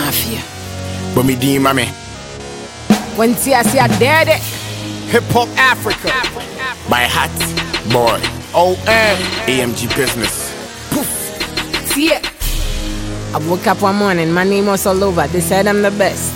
Mafia. But me deem me. When I see I dead it. Hip Hop Africa. By Hot Boy. AMG Business. Poof. See it. I woke up one morning, my name was all over. They said I'm the best.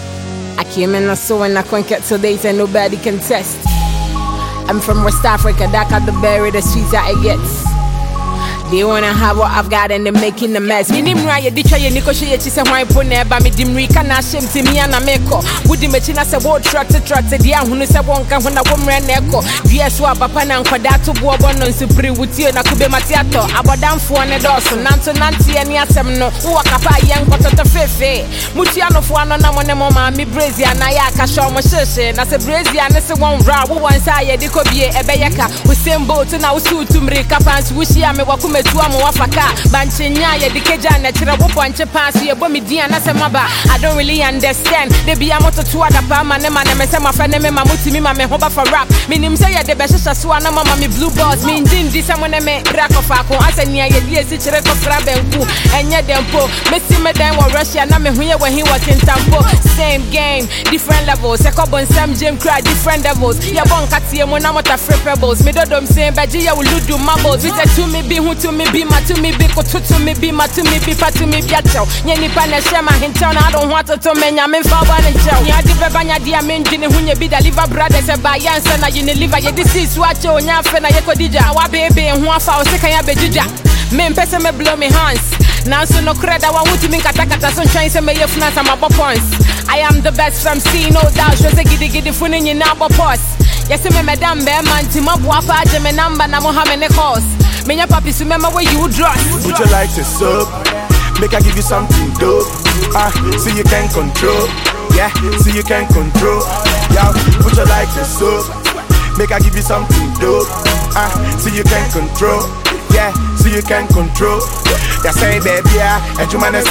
I came in the soul and I couldn't get till they said nobody can test. I'm from West Africa, that got the berry, the sweeter it gets. They wanna have what I've got and they're making a mess. Me nim ra ye di twa ye niko she ye chi se hwan po na eba me dim ri kana shem ti me na meko. Wudi me chi na se wo trot dia hunu se wonka ho na wo mre na eko. Dia so abapa na nkoda to bo obo no nsupri wutie na kube matiato. Abodamfo ne doso nanto nante ani asem no. Wo kapa ye nkototo fefe. Mutia no fo ano na mo ne mo ma mi brazia na ya ka show mo sheshe. Na se brazia ne se won ra wo won sa ye di ko bie ebe ye ka. Wo sembo to na wo su tumri kapans wo shia me wakume tuamu wafaka banchinya ye dikeja na chira wo ponche pass ye bo media na semaba. I don't really understand. They be amoto to ada pa ma ne me se ma fa ne me ma mutimi ma me hoba for rap. Minim say ye de be hwehwe so na mama me blue balls me ndin di se mo ne me bra kofa ko asania ye di esi chire ko fra benku enye dempo me si me den wo Russia na me hu ye we wa tintampo. Same game different levels se ko bon sam jam cry different levels ye bon katie mo na mota free pebbles me dodom say beji ye ludu marbles we say to me be hu to me be my to me be ko to me be my to me be pa to me be acho nyeni pa na shema hintown I don't want to me nya me fa ba na chow nya di beba nya dia me ndine hu nye bi deliver brothers e ba yansa na you deliver ye this is what you nya fe na ye ko dija wa bebe hu afa o se kan ya bejija me mpese me blow me hands now so no creda wa wuti min katakata so trying say me ye funa some points. I am the best from C no doubt so say gidi funi ni na boss yes me madam be man ti mo bua fa je me number na mo ha me ne calls. Me your papi so remember where you dress. Would you like to sup? Make I give you something dope. So you can control. Yeah, so you can control. Yeah, would you like to sup? Make I give you something dope. So you can control. Yeah, so you can control. Yeah, say baby, yeah, and you manage.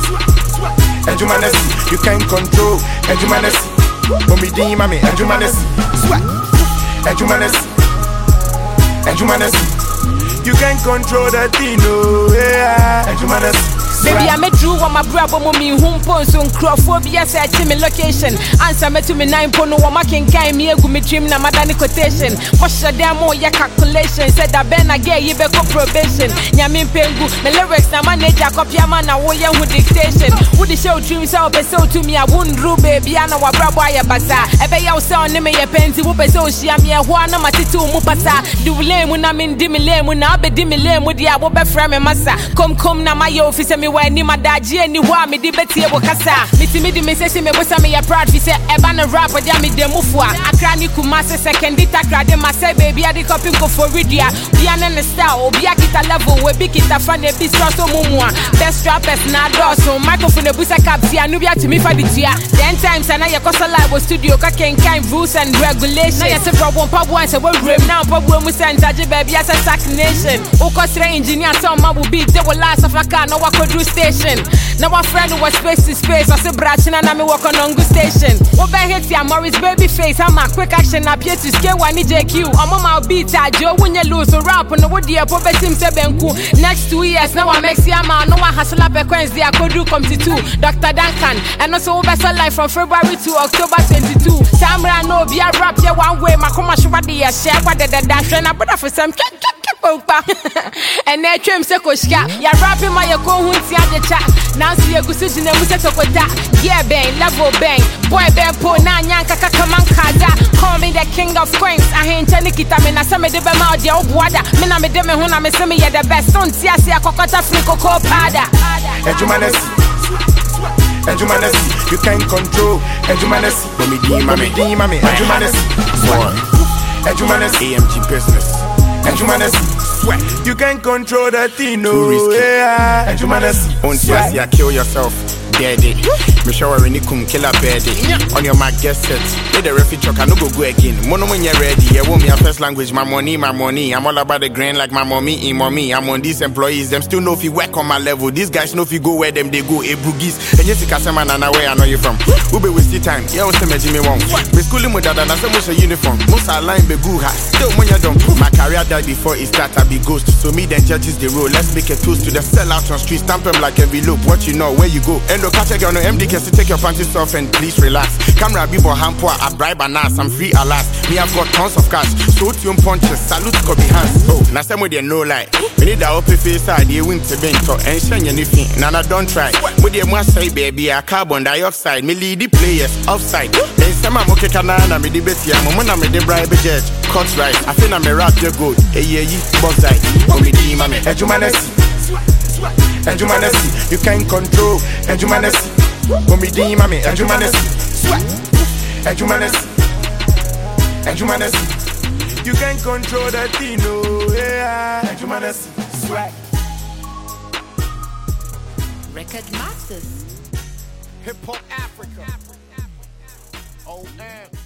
And you manage. You can control. And you manage. When we deem me, and you manage. Sweat. And you manage. And you manage. You can control the thing, oh yeah. And you manage. Baby, I met you on my brother, mommy, home pons on Crawphobia, said to me location. Answer me to me 9 pono, one can carry me a gummy dream, na madani quotation. What's your damn more your calculation? Said that Ben I gave you back probation. Yamin Pengu, the lyrics, na manager, copy a man, a warrior with dictation. Would the show dreams out, so to me, I wouldn't rule, baby, I know what brother I bazaar. Ebe ya sound name ya penzi, whoop so she am ya one, matitu mupasa. Do lame when I'm in dimmy lame, when I'll be dimmy lame with the abobe frame massa. Come na my office and me where ni madaji ni wa me di beti e wokasa mitimi me say me bosa me ya proud fi say e ba na rap dia me dem fua akra ni kumase second takra de ma say baby I dey copy go for ridia bia na ne style obi akita level we bi kita fan e bi so mumua best rappers na doso microphone e busa cap tia no bia timi fa di tia 10 times and I kosa live studio ka ken rules and regulations na yet for one pop one say we rem now pop we mu center baby as a sack nation o ko stra engineer so ma bu beat they will last of a car no wa do station. Now my friend was space to space. I said braching and I'm walking on good station. What by hit ya Morris baby face? I'm a quick action up here to scale one JQ. I'm on my beat Joe when you lose a rap on the wood dear Papa Tim Sebenku. Next 2 years now I make ya man no one hustle up a coins I could do come to 2. Dr. Duncan and also best life from February to October 22. Samra no be a rap ya one way. My commercial body a share what the dash and I put for some and then trim sekoshka. Ya rapping my go the chat. Now see a good situation and we set up with that. Yeah, bang, level bang. Boy, bang, po, na, yanka, kakaman, kada. Call me the king of queens. I ain't Chanikita, Mina, some of the Bama, the old water. Mina, me, dem, who I'm assuming you're the best. Don't see, I see a cockata, flico, pada. And you manage. And you manage. You can control. And you manage. When me deem, me. And you manage. And you manage. AMG Business. And you manage. You can control the thing, no yeah. And you manage. On kill yourself. Daddy, me shower any kum killer beddy. On your mark, get set. Let the referee chuck, I no go again. Mono when you're ready. You want me a first language, my money. I'm all about the grain like my mommy. I'm on these employees, them still know if you work on my level. These guys know if you go where them they go, boogies. And Jessica Seman and where I know you from. Ube waste time, yeah, what's the Jimmy wrong? Me schooling with that and I say most a uniform. Most are line be good has. Still when you're done. My career died before it start, I be ghost. So me then judges the role. Let's make a toast to the sellout on street. Stamp them like envelope. What you know, where you go. Endo catch a girl no MD can take your panties off and please relax. Camera people hampo I bribe and ass, I'm free alas. Me have got tons of cash. So tune punches, salute Kobe hands. Oh, now some with no lie. We need that open face side, you win to bend to and shine anything. Nana don't try. With the must say baby, a carbon dioxide. Me lead the players offside. And some I'm okay canana me the best yeah, mama me the bribe judge. Cut right. I think I'm a rap the good. Hey yeah, box side. Only the mame. Ejumanesi, you can't control. Ejumanesi, Omidi mame. Ejumanesi, you can't control that thing, no. Yeah, Ejumanesi, swag. Record Masters. Hip Hop Africa. Oh man.